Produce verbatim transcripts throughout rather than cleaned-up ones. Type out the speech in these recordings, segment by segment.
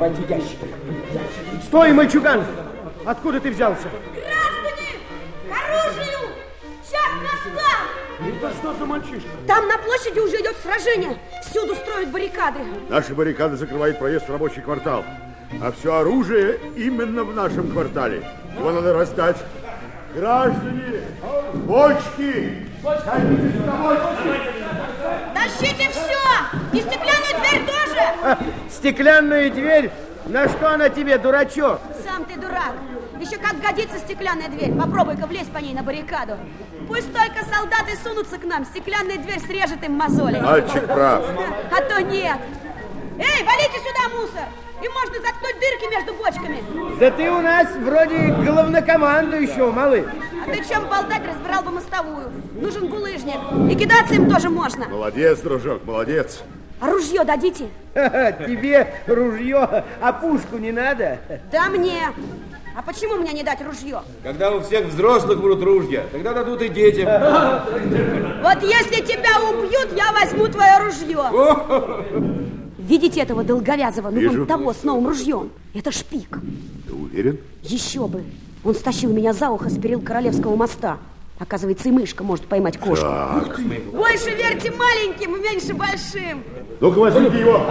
Давайте ящик. Стой, мальчуган! Откуда ты взялся? Граждане! К оружию! Час настал! Это что за мальчишка? Там на площади уже идет сражение. Всюду строят баррикады. Наши баррикады закрывают проезд в рабочий квартал. А все оружие именно в нашем квартале. Его надо раздать. Граждане, бочки! Садитесь на бочки! Тащите все! И стеклянную дверь тоже! А, стеклянную дверь? На что она тебе, дурачок? Сам ты дурак. Еще как годится стеклянная дверь. Попробуй-ка влезть по ней на баррикаду. Пусть только солдаты сунутся к нам. Стеклянная дверь срежет им мозоли. Мальчик прав. А то нет. Эй, валите сюда мусор! И можно заткнуть дырки между бочками. Да ты у нас вроде главнокомандующего, малый. А ты чем болтать, разбирал бы мостовую. Нужен булыжник. И кидаться им тоже можно. Молодец, дружок, молодец. А ружье дадите? Тебе ружье, а пушку не надо? Да мне. А почему мне не дать ружье? Когда у всех взрослых будут ружья, тогда дадут и детям. Вот если тебя убьют, я возьму твое ружье. Видите этого долговязого, ну вон того с новым ружьем? Это шпик. Ты уверен? Еще бы. Он стащил меня за ухо с перил Королевского моста. Оказывается, и мышка может поймать кошку. Так. Больше верьте маленьким, меньше большим. Ну-ка, возьмите его.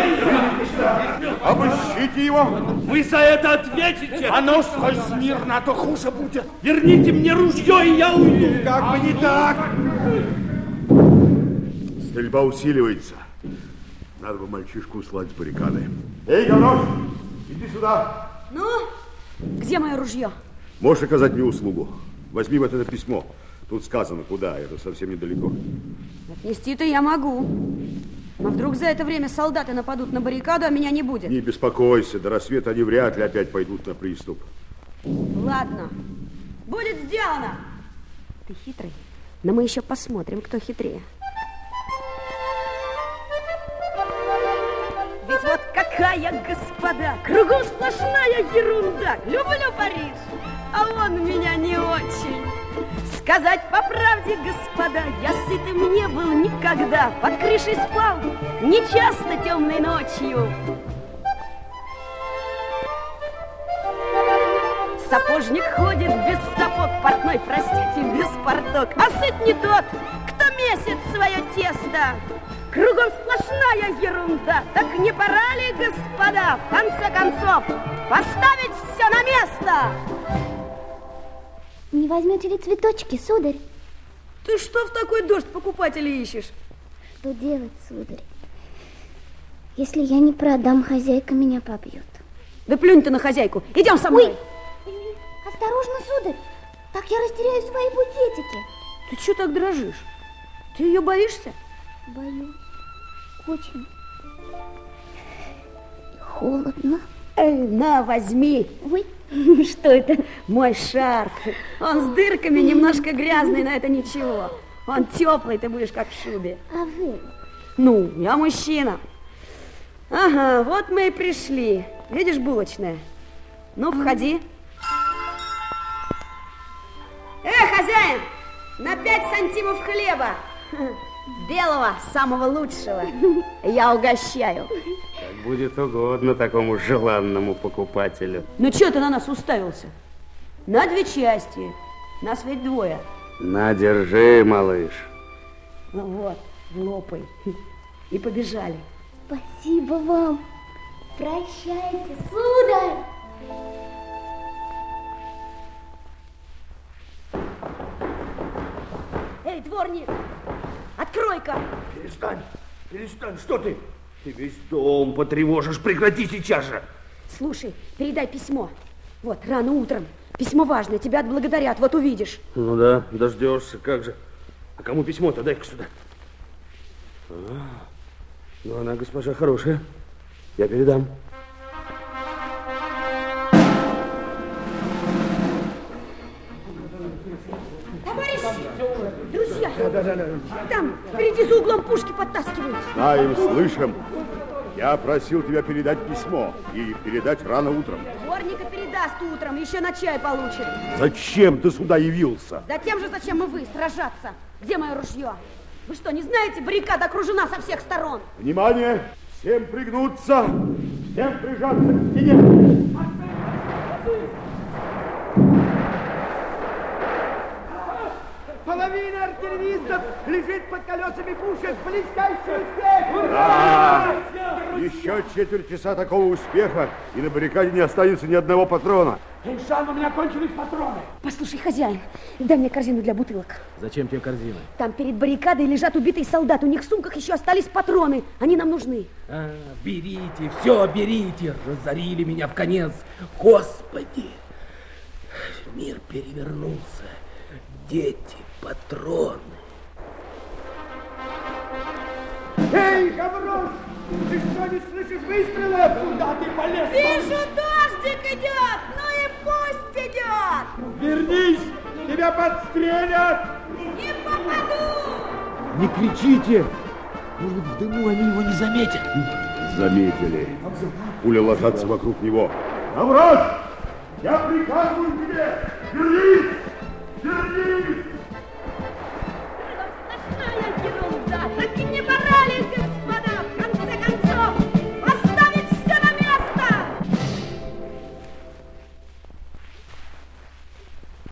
Обыщите его. Вы за это ответите. А ну, стой смирно, а то хуже будет. Верните мне ружье, и я уйду. Как бы не так. Стрельба усиливается. Надо бы мальчишку услать с баррикады. Эй, Гаврош, иди сюда. Ну, где мое ружье? Можешь оказать мне услугу. Возьми вот это письмо. Тут сказано, куда, это совсем недалеко. Отнести-то я могу. Но вдруг за это время солдаты нападут на баррикаду, а меня не будет. Не беспокойся, до рассвета они вряд ли опять пойдут на приступ. Ладно, будет сделано. Ты хитрый, но мы еще посмотрим, кто хитрее. Ведь вот какая, господа, кругом сплошная ерунда. Люблю Париж, а он меня не очень. Сказать по правде, господа, я сытым не был никогда. Под крышей спал нечасто темной ночью. Сапожник ходит без сапог, портной, простите, без порток. А сыт не тот, кто месит свое тесто. Кругом сплошная ерунда. Так не пора ли, господа, в конце концов, поставить все на место? Не возьмете ли цветочки, сударь? Ты что в такой дождь покупателей ищешь? Что делать, сударь? Если я не продам, хозяйка меня побьет. Да плюнь ты на хозяйку. Идем со мной. Ой, осторожно, сударь. Так я растеряю свои букетики. Ты что так дрожишь? Ты ее боишься? Боюсь. Очень. Холодно. Эй, на, возьми. Ой, что это? Мой шарф. Он с дырками, немножко грязный, но это ничего. Он теплый, ты будешь как в шубе. А вы? Ну, я мужчина. Ага, вот мы и пришли. Видишь, булочная? Ну, входи. Эй, хозяин, на пять сантимов хлеба. Белого, самого лучшего. Я угощаю. Как будет угодно такому желанному покупателю. Ну, что ты на нас уставился? На две части. Нас ведь двое. На, держи, малыш. Ну вот, лопай. И побежали. Спасибо вам. Прощайте, сударь. Эй, дворник, открой-ка. Перестань, перестань, что ты? Ты весь дом потревожишь, прекрати сейчас же. Слушай, передай письмо. Вот, рано утром. Письмо важное, тебя отблагодарят, вот увидишь. Ну да, дождешься, как же. А кому письмо-то? Дай-ка сюда. А, ну она, госпожа, хорошая. Я передам. Товарищи, друзья, да, да, да. Там впереди за углом пушки подтаскивают. Знаем, слышим. Я просил тебя передать письмо и передать рано утром. Дворника передаст утром, еще на чай получит. Зачем ты сюда явился? Затем же, зачем и вы, сражаться. Где мое ружье? Вы что, не знаете, баррикада окружена со всех сторон? Внимание! Всем пригнуться! Всем прижаться к стене. Половина артиллеристов лежит под колесами пушек. Блестящий успех! Да! Еще четверть часа такого успеха, и на баррикаде не останется ни одного патрона. Иншан, у меня кончились патроны. Послушай, хозяин, дай мне корзину для бутылок. Зачем тебе корзина? Там перед баррикадой лежат убитые солдаты. У них в сумках еще остались патроны. Они нам нужны. А, берите, все берите. Разорили меня в конец. Господи, мир перевернулся. Дети, патроны. Эй, Гаврош, ты что, не слышишь выстрелов? Куда ты полез? Вижу, дождик идет. Ну и пусть идет. Вернись, тебя подстрелят. Не попаду. Не кричите. Может быть, в дыму они его не заметят. Заметили. Пули ложатся вокруг него. Гаврош, я приказываю тебе, вернись!